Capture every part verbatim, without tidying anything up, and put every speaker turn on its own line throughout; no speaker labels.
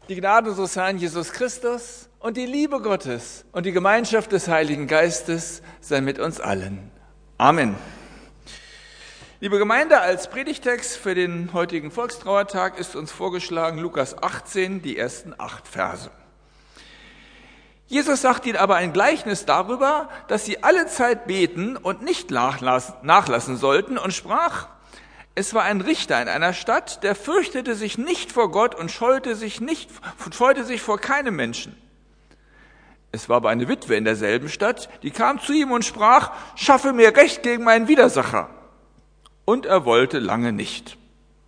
Die Gnade unseres Herrn Jesus Christus und die Liebe Gottes und die Gemeinschaft des Heiligen Geistes sei mit uns allen. Amen. Liebe Gemeinde, als Predigtext für den heutigen Volkstrauertag ist uns vorgeschlagen Lukas achtzehn, die ersten acht Verse. Jesus sagt ihnen aber ein Gleichnis darüber, dass sie alle Zeit beten und nicht nachlassen sollten und sprach: Es war ein Richter in einer Stadt, der fürchtete sich nicht vor Gott und scheute sich nicht, scheute sich vor keinem Menschen. Es war aber eine Witwe in derselben Stadt, die kam zu ihm und sprach: Schaffe mir Recht gegen meinen Widersacher. Und er wollte lange nicht.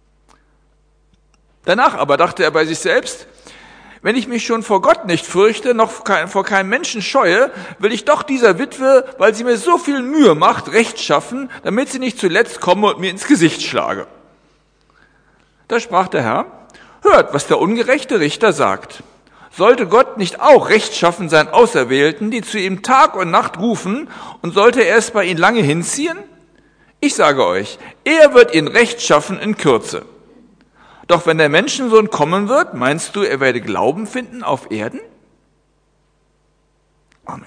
Danach aber dachte er bei sich selbst: Wenn ich mich schon vor Gott nicht fürchte, noch vor keinem Menschen scheue, will ich doch dieser Witwe, weil sie mir so viel Mühe macht, Recht schaffen, damit sie nicht zuletzt komme und mir ins Gesicht schlage. Da sprach der Herr: Hört, was der ungerechte Richter sagt. Sollte Gott nicht auch Recht schaffen seinen Auserwählten, die zu ihm Tag und Nacht rufen, und sollte er es bei ihnen lange hinziehen? Ich sage euch, er wird ihnen Recht schaffen in Kürze. Doch wenn der Menschensohn kommen wird, meinst du, er werde Glauben finden auf Erden? Amen.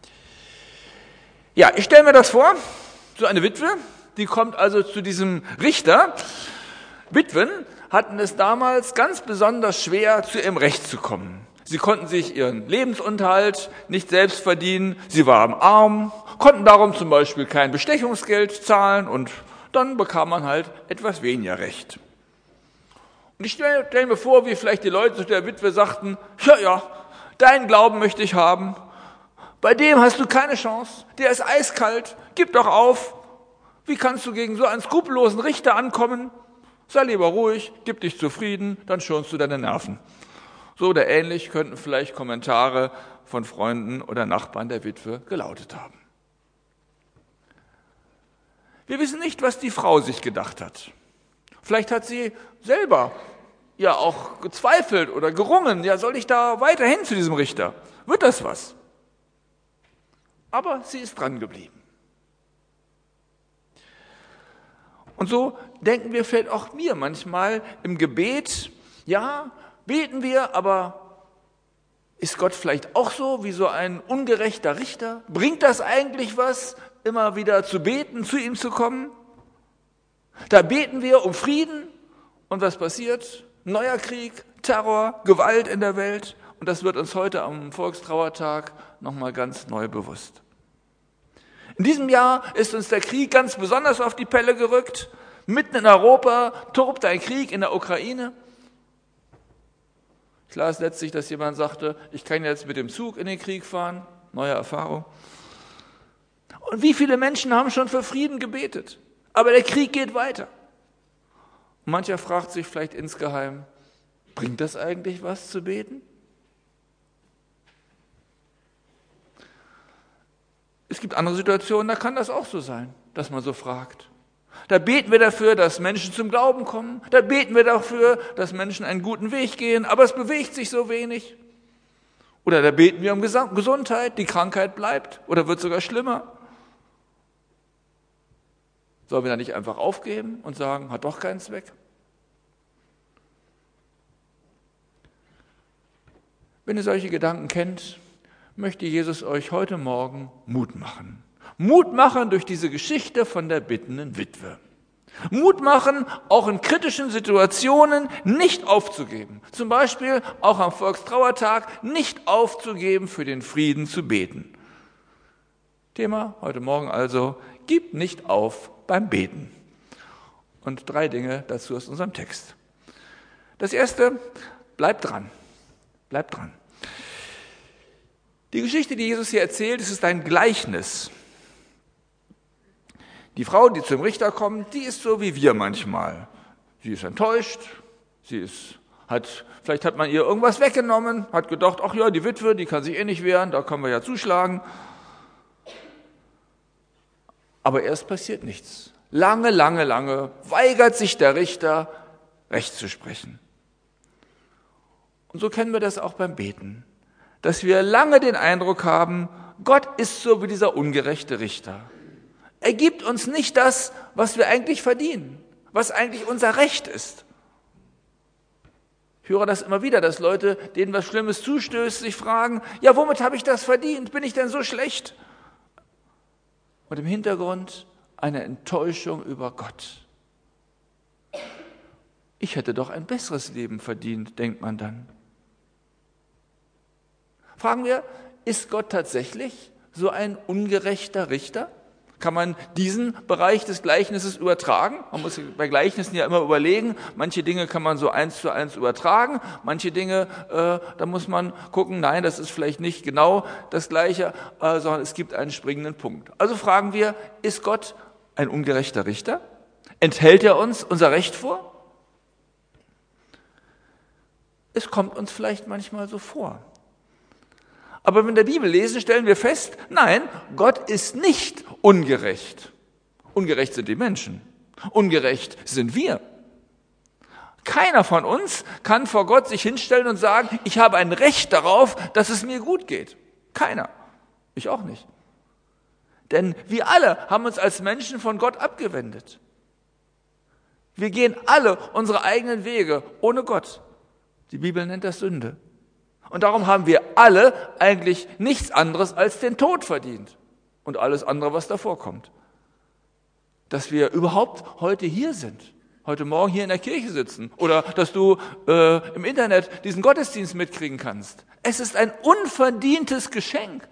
Ja, ich stelle mir das vor, so eine Witwe, die kommt also zu diesem Richter. Witwen hatten es damals ganz besonders schwer, zu ihrem Recht zu kommen. Sie konnten sich ihren Lebensunterhalt nicht selbst verdienen, sie waren arm, konnten darum zum Beispiel kein Bestechungsgeld zahlen und dann bekam man halt etwas weniger Recht. Und ich stelle mir vor, wie vielleicht die Leute zu der Witwe sagten: Ja, ja, deinen Glauben möchte ich haben. Bei dem hast du keine Chance. Der ist eiskalt. Gib doch auf. Wie kannst du gegen so einen skrupellosen Richter ankommen? Sei lieber ruhig, gib dich zufrieden, dann schonst du deine Nerven. So oder ähnlich könnten vielleicht Kommentare von Freunden oder Nachbarn der Witwe gelautet haben. Wir wissen nicht, was die Frau sich gedacht hat. Vielleicht hat sie selber ja auch gezweifelt oder gerungen. Ja, soll ich da weiterhin zu diesem Richter? Wird das was? Aber sie ist dran geblieben. Und so denken wir vielleicht auch mir manchmal im Gebet: Ja, beten wir, aber ist Gott vielleicht auch so wie so ein ungerechter Richter? Bringt das eigentlich was, immer wieder zu beten, zu ihm zu kommen? Da beten wir um Frieden und was passiert? Neuer Krieg, Terror, Gewalt in der Welt, und das wird uns heute am Volkstrauertag nochmal ganz neu bewusst. In diesem Jahr ist uns der Krieg ganz besonders auf die Pelle gerückt. Mitten in Europa tobt ein Krieg in der Ukraine. Ich las letztlich, dass jemand sagte: Ich kann jetzt mit dem Zug in den Krieg fahren. Neue Erfahrung. Und wie viele Menschen haben schon für Frieden gebetet? Aber der Krieg geht weiter. Und mancher fragt sich vielleicht insgeheim: Bringt das eigentlich was zu beten? Es gibt andere Situationen, da kann das auch so sein, dass man so fragt. Da beten wir dafür, dass Menschen zum Glauben kommen. Da beten wir dafür, dass Menschen einen guten Weg gehen, aber es bewegt sich so wenig. Oder da beten wir um Gesundheit, die Krankheit bleibt oder wird sogar schlimmer. Sollen wir da nicht einfach aufgeben und sagen, hat doch keinen Zweck? Wenn ihr solche Gedanken kennt, möchte Jesus euch heute Morgen Mut machen. Mut machen durch diese Geschichte von der bittenden Witwe. Mut machen, auch in kritischen Situationen nicht aufzugeben. Zum Beispiel auch am Volkstrauertag nicht aufzugeben, für den Frieden zu beten. Thema heute Morgen also: Gib nicht auf beim Beten. Und drei Dinge dazu aus unserem Text. Das erste: Bleib dran. Bleib dran. Die Geschichte, die Jesus hier erzählt, es ist ein Gleichnis. Die Frau, die zum Richter kommt, die ist so wie wir manchmal. Sie ist enttäuscht, sie ist, hat, vielleicht hat man ihr irgendwas weggenommen, hat gedacht: Ach ja, die Witwe, die kann sich eh nicht wehren, da können wir ja zuschlagen. Aber erst passiert nichts. Lange, lange, lange weigert sich der Richter, Recht zu sprechen. Und so kennen wir das auch beim Beten, dass wir lange den Eindruck haben, Gott ist so wie dieser ungerechte Richter. Er gibt uns nicht das, was wir eigentlich verdienen, was eigentlich unser Recht ist. Ich höre das immer wieder, dass Leute, denen was Schlimmes zustößt, sich fragen, ja, womit habe ich das verdient? Bin ich denn so schlecht? Und im Hintergrund eine Enttäuschung über Gott. Ich hätte doch ein besseres Leben verdient, denkt man dann. Fragen wir, ist Gott tatsächlich so ein ungerechter Richter? Kann man diesen Bereich des Gleichnisses übertragen? Man muss bei Gleichnissen ja immer überlegen, manche Dinge kann man so eins zu eins übertragen, manche Dinge, äh, da muss man gucken, nein, das ist vielleicht nicht genau das Gleiche, äh, sondern es gibt einen springenden Punkt. Also fragen wir, ist Gott ein ungerechter Richter? Enthält er uns unser Recht vor? Es kommt uns vielleicht manchmal so vor. Aber wenn wir in der Bibel lesen, stellen wir fest, nein, Gott ist nicht ungerecht. Ungerecht sind die Menschen. Ungerecht sind wir. Keiner von uns kann vor Gott sich hinstellen und sagen, ich habe ein Recht darauf, dass es mir gut geht. Keiner. Ich auch nicht. Denn wir alle haben uns als Menschen von Gott abgewendet. Wir gehen alle unsere eigenen Wege ohne Gott. Die Bibel nennt das Sünde. Und darum haben wir alle eigentlich nichts anderes als den Tod verdient. Und alles andere, was davor kommt. Dass wir überhaupt heute hier sind. Heute Morgen hier in der Kirche sitzen. Oder dass du äh, im Internet diesen Gottesdienst mitkriegen kannst. Es ist ein unverdientes Geschenk.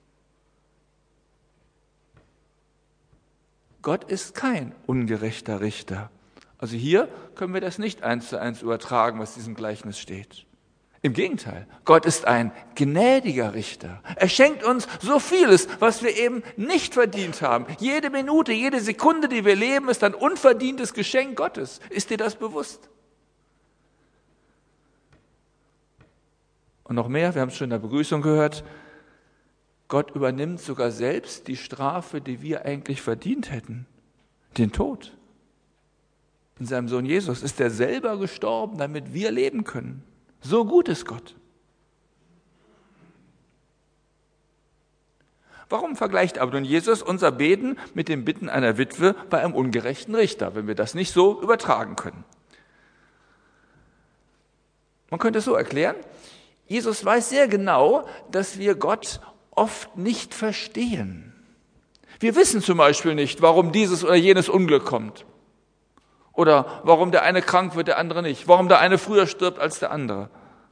Gott ist kein ungerechter Richter. Also hier können wir das nicht eins zu eins übertragen, was in diesem Gleichnis steht. Im Gegenteil, Gott ist ein gnädiger Richter. Er schenkt uns so vieles, was wir eben nicht verdient haben. Jede Minute, jede Sekunde, die wir leben, ist ein unverdientes Geschenk Gottes. Ist dir das bewusst? Und noch mehr, wir haben es schon in der Begrüßung gehört, Gott übernimmt sogar selbst die Strafe, die wir eigentlich verdient hätten, den Tod. In seinem Sohn Jesus ist er selber gestorben, damit wir leben können. So gut ist Gott. Warum vergleicht aber nun Jesus unser Beten mit dem Bitten einer Witwe bei einem ungerechten Richter, wenn wir das nicht so übertragen können? Man könnte es so erklären, Jesus weiß sehr genau, dass wir Gott oft nicht verstehen. Wir wissen zum Beispiel nicht, warum dieses oder jenes Unglück kommt. Oder warum der eine krank wird, der andere nicht. Warum der eine früher stirbt als der andere.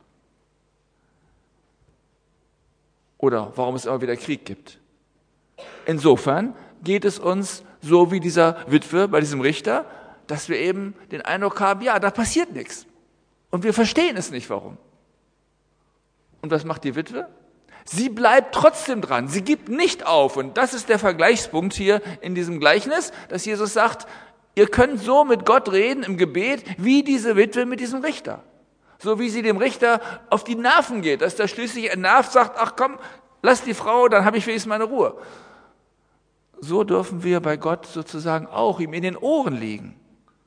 Oder warum es immer wieder Krieg gibt. Insofern geht es uns so wie dieser Witwe bei diesem Richter, dass wir eben den Eindruck haben, ja, da passiert nichts. Und wir verstehen es nicht, warum. Und was macht die Witwe? Sie bleibt trotzdem dran. Sie gibt nicht auf. Und das ist der Vergleichspunkt hier in diesem Gleichnis, dass Jesus sagt, ihr könnt so mit Gott reden im Gebet, wie diese Witwe mit diesem Richter. So wie sie dem Richter auf die Nerven geht, dass der schließlich entnervt sagt, ach komm, lass die Frau, dann habe ich wenigstens meine Ruhe. So dürfen wir bei Gott sozusagen auch ihm in den Ohren liegen.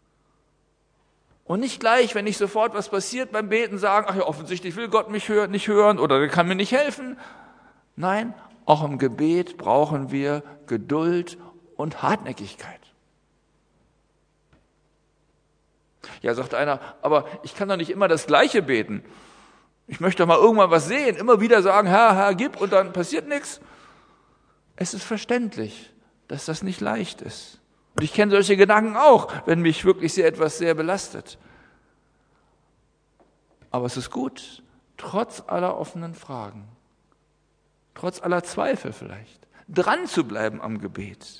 Und nicht gleich, wenn nicht sofort was passiert beim Beten, sagen, ach ja, offensichtlich will Gott mich hör, nicht hören oder der kann mir nicht helfen. Nein, auch im Gebet brauchen wir Geduld und Hartnäckigkeit. Ja, sagt einer, aber ich kann doch nicht immer das Gleiche beten. Ich möchte doch mal irgendwann was sehen, immer wieder sagen, Herr, Herr, gib und dann passiert nichts. Es ist verständlich, dass das nicht leicht ist. Und ich kenne solche Gedanken auch, wenn mich wirklich sehr etwas sehr belastet. Aber es ist gut, trotz aller offenen Fragen, trotz aller Zweifel vielleicht, dran zu bleiben am Gebet.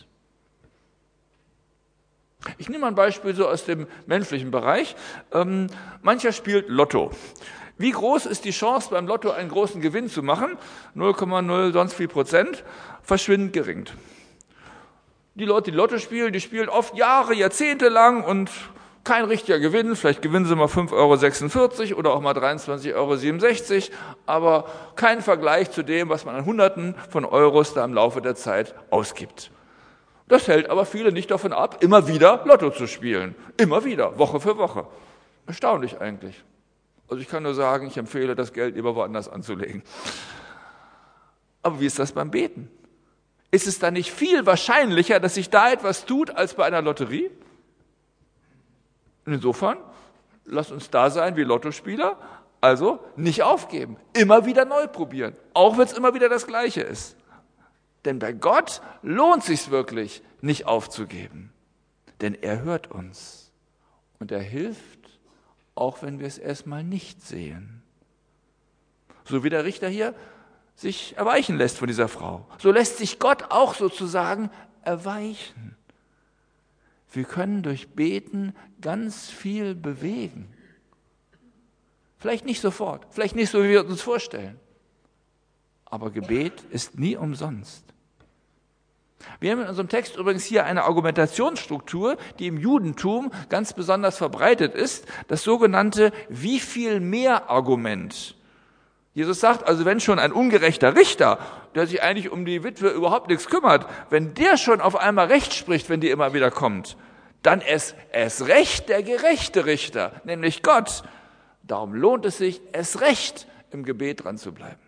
Ich nehme mal ein Beispiel so aus dem menschlichen Bereich. Ähm, mancher spielt Lotto. Wie groß ist die Chance, beim Lotto einen großen Gewinn zu machen? null Komma null sonst viel Prozent, verschwindend gering. Die Leute, die Lotto spielen, die spielen oft Jahre, Jahrzehnte lang und kein richtiger Gewinn. Vielleicht gewinnen sie mal fünf Euro sechsundvierzig oder auch mal dreiundzwanzig Euro siebenundsechzig, aber kein Vergleich zu dem, was man an Hunderten von Euros da im Laufe der Zeit ausgibt. Das hält aber viele nicht davon ab, immer wieder Lotto zu spielen. Immer wieder, Woche für Woche. Erstaunlich eigentlich. Also ich kann nur sagen, ich empfehle, das Geld lieber woanders anzulegen. Aber wie ist das beim Beten? Ist es dann nicht viel wahrscheinlicher, dass sich da etwas tut, als bei einer Lotterie? Und insofern, lasst uns da sein wie Lottospieler, Also nicht aufgeben, immer wieder neu probieren, auch wenn es immer wieder das Gleiche ist. Denn bei Gott lohnt es sich wirklich, nicht aufzugeben. Denn er hört uns und er hilft, auch wenn wir es erstmal nicht sehen. So wie der Richter hier sich erweichen lässt von dieser Frau. So lässt sich Gott auch sozusagen erweichen. Wir können durch Beten ganz viel bewegen. Vielleicht nicht sofort, vielleicht nicht so, wie wir uns vorstellen. Aber Gebet ist nie umsonst. Wir haben in unserem Text übrigens hier eine Argumentationsstruktur, die im Judentum ganz besonders verbreitet ist, das sogenannte Wie viel mehr Argument. Jesus sagt, also wenn schon ein ungerechter Richter, der sich eigentlich um die Witwe überhaupt nichts kümmert, wenn der schon auf einmal Recht spricht, wenn die immer wieder kommt, dann ist es recht der gerechte Richter, nämlich Gott. Darum lohnt es sich, es recht im Gebet dran zu bleiben.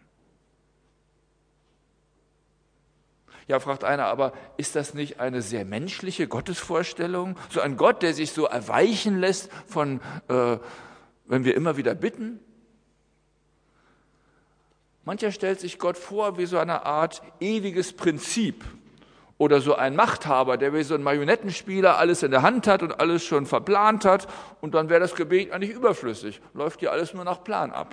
Ja, fragt einer, aber ist das nicht eine sehr menschliche Gottesvorstellung? So ein Gott, der sich so erweichen lässt von, äh, wenn wir immer wieder bitten? Mancher stellt sich Gott vor wie so eine Art ewiges Prinzip oder so ein Machthaber, der wie so ein Marionettenspieler alles in der Hand hat und alles schon verplant hat und dann wäre das Gebet eigentlich überflüssig, läuft hier alles nur nach Plan ab.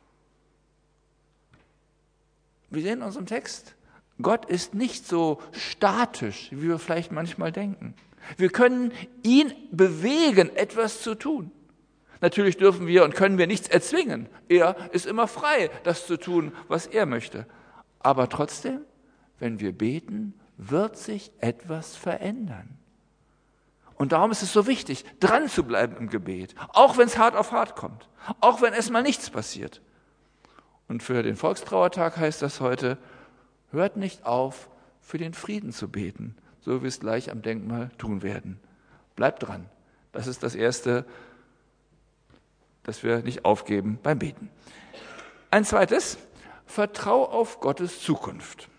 Wir sehen in unserem Text, Gott ist nicht so statisch, wie wir vielleicht manchmal denken. Wir können ihn bewegen, etwas zu tun. Natürlich dürfen wir und können wir nichts erzwingen. Er ist immer frei, das zu tun, was er möchte. Aber trotzdem, wenn wir beten, wird sich etwas verändern. Und darum ist es so wichtig, dran zu bleiben im Gebet, auch wenn es hart auf hart kommt, auch wenn erstmal nichts passiert. Und für den Volkstrauertag heißt das heute, hört nicht auf, für den Frieden zu beten, so wie wir es gleich am Denkmal tun werden. Bleibt dran. Das ist das Erste, dass wir nicht aufgeben beim Beten. Ein zweites, vertrau auf Gottes Zukunft.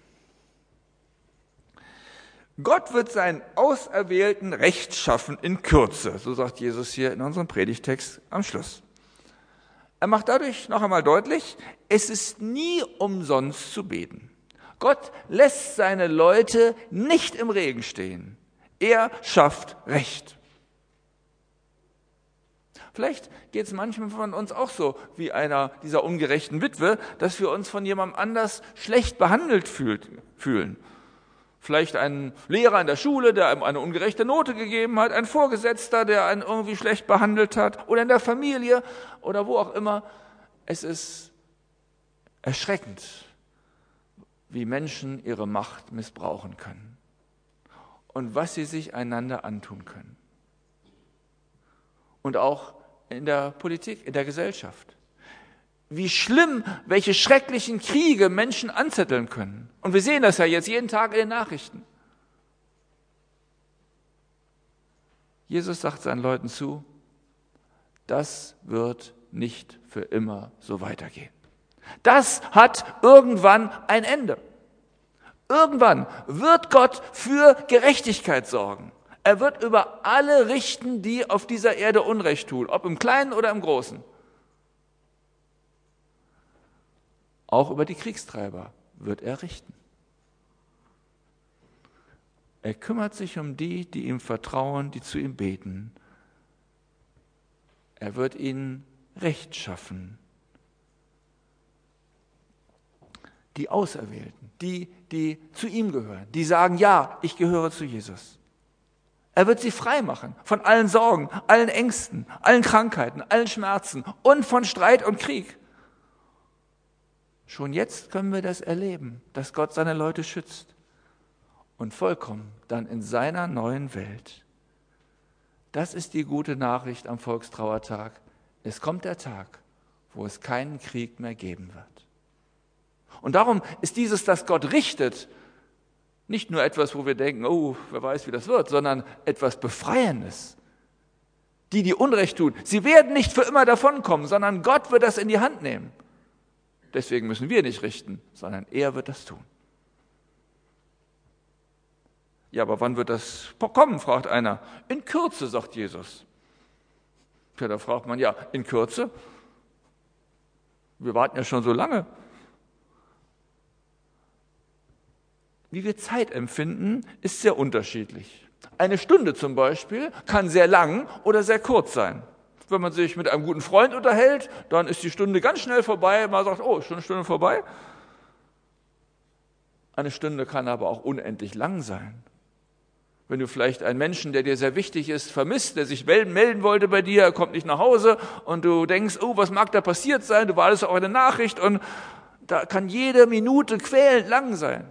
Gott wird seinen Auserwählten Recht schaffen in Kürze, so sagt Jesus hier in unserem Predigtext am Schluss. Er macht dadurch noch einmal deutlich, es ist nie umsonst zu beten. Gott lässt seine Leute nicht im Regen stehen. Er schafft Recht. Vielleicht geht es manchmal von uns auch so wie einer dieser ungerechten Witwe, dass wir uns von jemandem anders schlecht behandelt fühlt, fühlen. Vielleicht ein Lehrer in der Schule, der einem eine ungerechte Note gegeben hat, ein Vorgesetzter, der einen irgendwie schlecht behandelt hat, oder in der Familie oder wo auch immer. Es ist erschreckend, wie Menschen ihre Macht missbrauchen können und was sie sich einander antun können. Und auch in der Politik, in der Gesellschaft. Wie schlimm, welche schrecklichen Kriege Menschen anzetteln können. Und wir sehen das ja jetzt jeden Tag in den Nachrichten. Jesus sagt seinen Leuten zu, das wird nicht für immer so weitergehen. Das hat irgendwann ein Ende. Irgendwann wird Gott für Gerechtigkeit sorgen. Er wird über alle richten, die auf dieser Erde Unrecht tun, ob im Kleinen oder im Großen. Auch über die Kriegstreiber wird er richten. Er kümmert sich um die, die ihm vertrauen, die zu ihm beten. Er wird ihnen Recht schaffen. Die Auserwählten, die, die zu ihm gehören, die sagen, ja, ich gehöre zu Jesus. Er wird sie frei machen von allen Sorgen, allen Ängsten, allen Krankheiten, allen Schmerzen und von Streit und Krieg. Schon jetzt können wir das erleben, dass Gott seine Leute schützt und vollkommen dann in seiner neuen Welt. Das ist die gute Nachricht am Volkstrauertag. Es kommt der Tag, wo es keinen Krieg mehr geben wird. Und darum ist dieses, dass Gott richtet, nicht nur etwas, wo wir denken, oh, wer weiß, wie das wird, sondern etwas Befreiendes. Die, die Unrecht tun, sie werden nicht für immer davonkommen, sondern Gott wird das in die Hand nehmen. Deswegen müssen wir nicht richten, sondern er wird das tun. Ja, aber wann wird das kommen, fragt einer. In Kürze, sagt Jesus. Ja, da fragt man, ja, in Kürze? Wir warten ja schon so lange. Wie wir Zeit empfinden, ist sehr unterschiedlich. Eine Stunde zum Beispiel kann sehr lang oder sehr kurz sein. Wenn man sich mit einem guten Freund unterhält, dann ist die Stunde ganz schnell vorbei. Man sagt, oh, ist schon eine Stunde vorbei. Eine Stunde kann aber auch unendlich lang sein. Wenn du vielleicht einen Menschen, der dir sehr wichtig ist, vermisst, der sich melden wollte bei dir, er kommt nicht nach Hause und du denkst, oh, was mag da passiert sein? Du wartest auf eine Nachricht und da kann jede Minute quälend lang sein.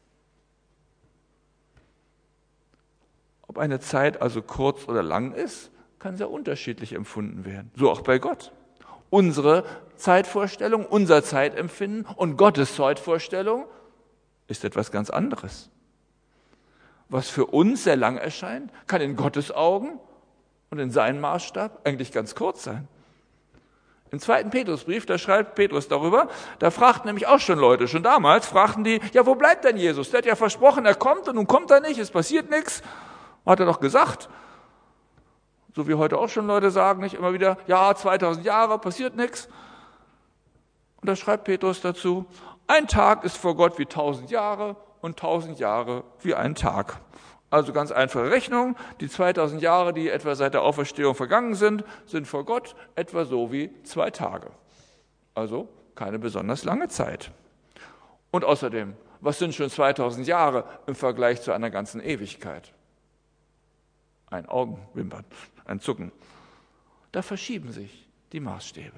Ob eine Zeit also kurz oder lang ist, kann sehr unterschiedlich empfunden werden. So auch bei Gott. Unsere Zeitvorstellung, unser Zeitempfinden und Gottes Zeitvorstellung ist etwas ganz anderes. Was für uns sehr lang erscheint, kann in Gottes Augen und in seinem Maßstab eigentlich ganz kurz sein. Im zweiten Petrusbrief, da schreibt Petrus darüber, da fragten nämlich auch schon Leute, schon damals fragten die, ja, wo bleibt denn Jesus? Der hat ja versprochen, er kommt und nun kommt er nicht, es passiert nichts. Hat er doch gesagt. So wie heute auch schon Leute sagen, nicht immer wieder, ja, zweitausend Jahre, passiert nichts. Und da schreibt Petrus dazu, ein Tag ist vor Gott wie tausend Jahre und tausend Jahre wie ein Tag. Also ganz einfache Rechnung, die zweitausend Jahre, die etwa seit der Auferstehung vergangen sind, sind vor Gott etwa so wie zwei Tage. Also keine besonders lange Zeit. Und außerdem, was sind schon zweitausend Jahre im Vergleich zu einer ganzen Ewigkeit? Ein Augenwimpern, ein Zucken. Da verschieben sich die Maßstäbe.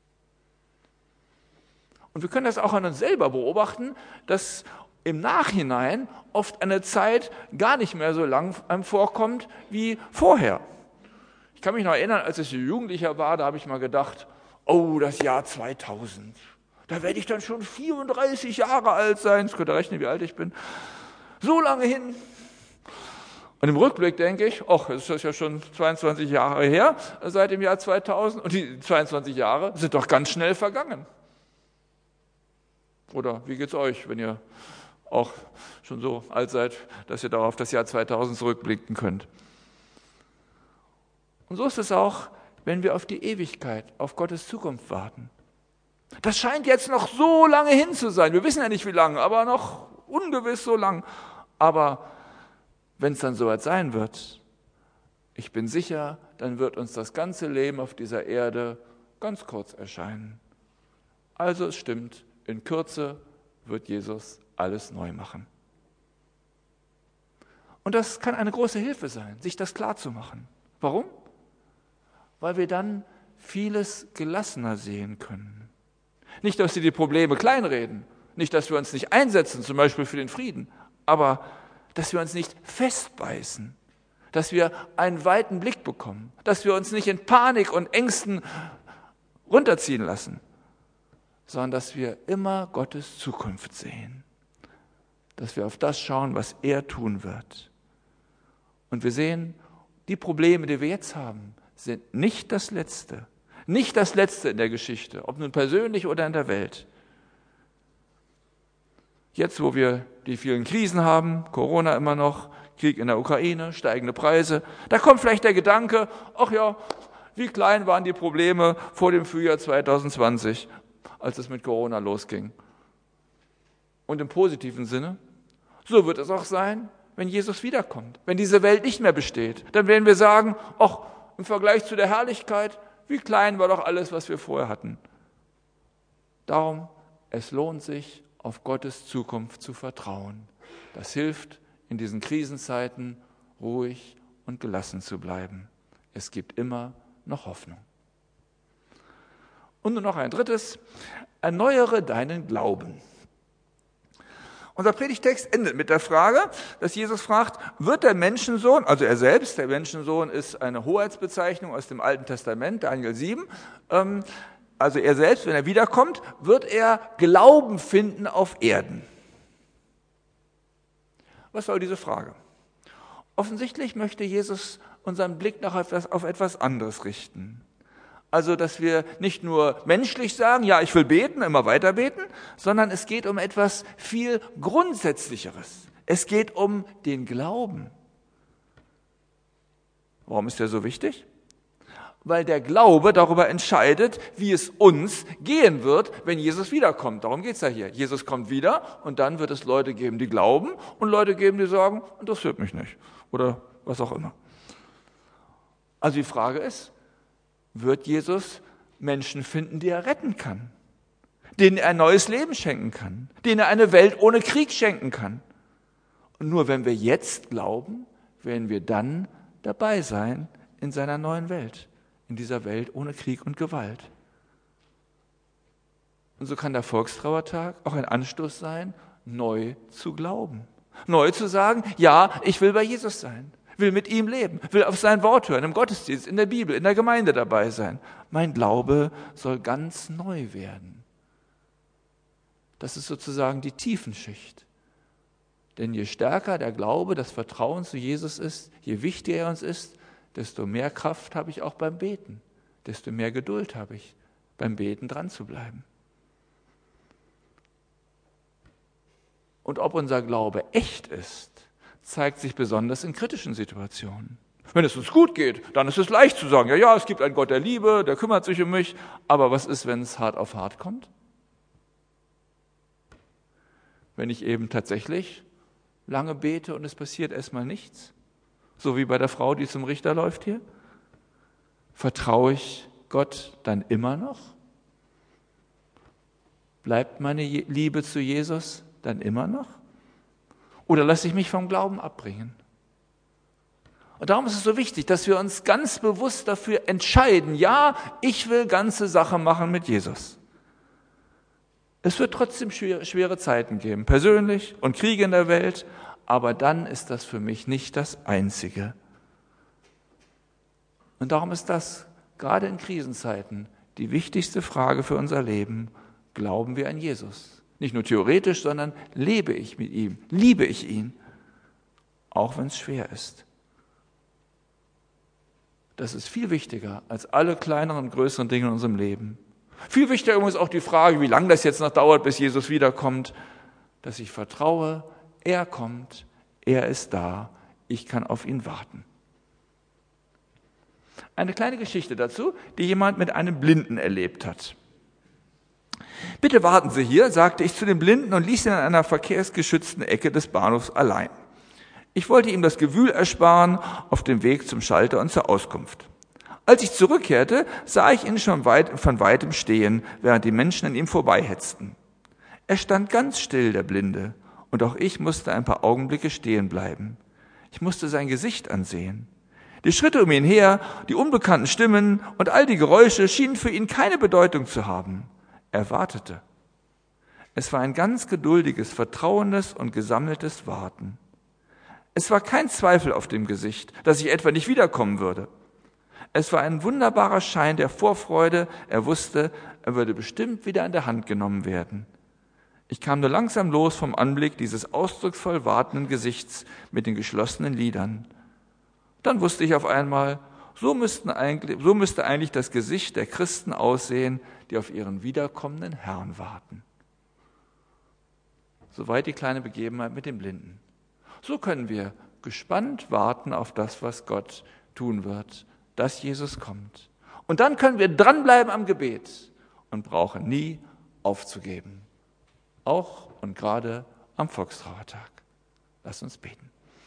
Und wir können das auch an uns selber beobachten, dass im Nachhinein oft eine Zeit gar nicht mehr so lang einem vorkommt wie vorher. Ich kann mich noch erinnern, als ich Jugendlicher war, da habe ich mal gedacht, oh, das Jahr zweitausend, da werde ich dann schon vierunddreißig Jahre alt sein. Das könnt ihr rechnen, wie alt ich bin. So lange hin. Und im Rückblick denke ich, ach, es ist ja schon zweiundzwanzig Jahre her, seit dem Jahr zweitausend, und die zweiundzwanzig Jahre sind doch ganz schnell vergangen. Oder wie geht's euch, wenn ihr auch schon so alt seid, dass ihr darauf das Jahr zweitausend zurückblicken könnt? Und so ist es auch, wenn wir auf die Ewigkeit, auf Gottes Zukunft warten. Das scheint jetzt noch so lange hin zu sein. Wir wissen ja nicht, wie lange, aber noch ungewiss so lang. Aber wenn es dann soweit sein wird, ich bin sicher, dann wird uns das ganze Leben auf dieser Erde ganz kurz erscheinen. Also es stimmt, in Kürze wird Jesus alles neu machen. Und das kann eine große Hilfe sein, sich das klarzumachen. Warum? Weil wir dann vieles gelassener sehen können. Nicht, dass wir die Probleme kleinreden, nicht, dass wir uns nicht einsetzen, zum Beispiel für den Frieden, aber dass wir uns nicht festbeißen, dass wir einen weiten Blick bekommen, dass wir uns nicht in Panik und Ängsten runterziehen lassen, sondern dass wir immer Gottes Zukunft sehen, dass wir auf das schauen, was er tun wird. Und wir sehen, die Probleme, die wir jetzt haben, sind nicht das Letzte, nicht das Letzte in der Geschichte, ob nun persönlich oder in der Welt. Jetzt, wo wir die vielen Krisen haben, Corona immer noch, Krieg in der Ukraine, steigende Preise, da kommt vielleicht der Gedanke, ach ja, wie klein waren die Probleme vor dem Frühjahr zwanzig zwanzig, als es mit Corona losging. Und im positiven Sinne, so wird es auch sein, wenn Jesus wiederkommt, wenn diese Welt nicht mehr besteht. Dann werden wir sagen, ach, im Vergleich zu der Herrlichkeit, wie klein war doch alles, was wir vorher hatten. Darum, es lohnt sich, auf Gottes Zukunft zu vertrauen. Das hilft, in diesen Krisenzeiten ruhig und gelassen zu bleiben. Es gibt immer noch Hoffnung. Und nur noch ein drittes, erneuere deinen Glauben. Unser Predigtext endet mit der Frage, dass Jesus fragt, wird der Menschensohn, also er selbst, der Menschensohn ist eine Hoheitsbezeichnung aus dem Alten Testament, Daniel sieben, ähm, also er selbst, wenn er wiederkommt, wird er Glauben finden auf Erden. Was soll diese Frage? Offensichtlich möchte Jesus unseren Blick noch auf etwas, auf etwas anderes richten. Also, dass wir nicht nur menschlich sagen, ja, ich will beten, immer weiter beten, sondern es geht um etwas viel Grundsätzlicheres. Es geht um den Glauben. Warum ist der so wichtig? weil der Glaube darüber entscheidet, wie es uns gehen wird, wenn Jesus wiederkommt. Darum geht's ja hier. Jesus kommt wieder und dann wird es Leute geben, die glauben und Leute geben, die sagen, interessiert mich nicht oder was auch immer. Also die Frage ist, wird Jesus Menschen finden, die er retten kann, denen er ein neues Leben schenken kann, denen er eine Welt ohne Krieg schenken kann? Und nur wenn wir jetzt glauben, werden wir dann dabei sein in seiner neuen Welt. In dieser Welt ohne Krieg und Gewalt. Und so kann der Volkstrauertag auch ein Anstoß sein, neu zu glauben. Neu zu sagen, ja, ich will bei Jesus sein, will mit ihm leben, will auf sein Wort hören, im Gottesdienst, in der Bibel, in der Gemeinde dabei sein. Mein Glaube soll ganz neu werden. Das ist sozusagen die Tiefenschicht. Denn je stärker der Glaube, das Vertrauen zu Jesus ist, je wichtiger er uns ist, desto mehr Kraft habe ich auch beim Beten, desto mehr Geduld habe ich, beim Beten dran zu bleiben. Und ob unser Glaube echt ist, zeigt sich besonders in kritischen Situationen. Wenn es uns gut geht, dann ist es leicht zu sagen, ja, ja, es gibt einen Gott der Liebe, der kümmert sich um mich, aber was ist, wenn es hart auf hart kommt? Wenn ich eben tatsächlich lange bete und es passiert erstmal nichts? So wie bei der Frau, die zum Richter läuft hier? Vertraue ich Gott dann immer noch? Bleibt meine Liebe zu Jesus dann immer noch? Oder lasse ich mich vom Glauben abbringen? Und darum ist es so wichtig, dass wir uns ganz bewusst dafür entscheiden, ja, ich will ganze Sache machen mit Jesus. Es wird trotzdem schwere Zeiten geben, persönlich und Kriege in der Welt, aber dann ist das für mich nicht das Einzige. Und darum ist das, gerade in Krisenzeiten, die wichtigste Frage für unser Leben. Glauben wir an Jesus? Nicht nur theoretisch, sondern lebe ich mit ihm, liebe ich ihn, auch wenn es schwer ist. Das ist viel wichtiger als alle kleineren und größeren Dinge in unserem Leben. Viel wichtiger ist auch die Frage, wie lange das jetzt noch dauert, bis Jesus wiederkommt, dass ich vertraue, er kommt, er ist da, ich kann auf ihn warten. Eine kleine Geschichte dazu, die jemand mit einem Blinden erlebt hat. Bitte warten Sie hier, sagte ich zu dem Blinden und ließ ihn an einer verkehrsgeschützten Ecke des Bahnhofs allein. Ich wollte ihm das Gewühl ersparen auf dem Weg zum Schalter und zur Auskunft. Als ich zurückkehrte, sah ich ihn schon weit, von weitem stehen, während die Menschen an ihm vorbeihetzten. Er stand ganz still, der Blinde, und auch ich musste ein paar Augenblicke stehen bleiben. Ich musste sein Gesicht ansehen. Die Schritte um ihn her, die unbekannten Stimmen und all die Geräusche schienen für ihn keine Bedeutung zu haben. Er wartete. Es war ein ganz geduldiges, vertrauendes und gesammeltes Warten. Es war kein Zweifel auf dem Gesicht, dass ich etwa nicht wiederkommen würde. Es war ein wunderbarer Schein der Vorfreude. Er wusste, er würde bestimmt wieder an der Hand genommen werden. Ich kam nur langsam los vom Anblick dieses ausdrucksvoll wartenden Gesichts mit den geschlossenen Lidern. Dann wusste ich auf einmal, so, müssten eigentlich, so müsste eigentlich das Gesicht der Christen aussehen, die auf ihren wiederkommenden Herrn warten. Soweit die kleine Begebenheit mit dem Blinden. So können wir gespannt warten auf das, was Gott tun wird, dass Jesus kommt. Und dann können wir dranbleiben am Gebet und brauchen nie aufzugeben. Auch und gerade am Volkstrauertag. Lass uns beten.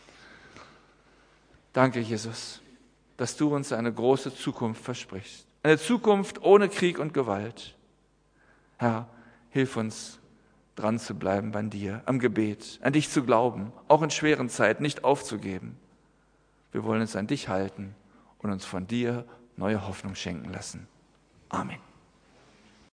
Danke, Jesus, dass du uns eine große Zukunft versprichst. Eine Zukunft ohne Krieg und Gewalt. Herr, hilf uns, dran zu bleiben bei dir, am Gebet, an dich zu glauben, auch in schweren Zeiten nicht aufzugeben. Wir wollen uns an dich halten und uns von dir neue Hoffnung schenken lassen. Amen.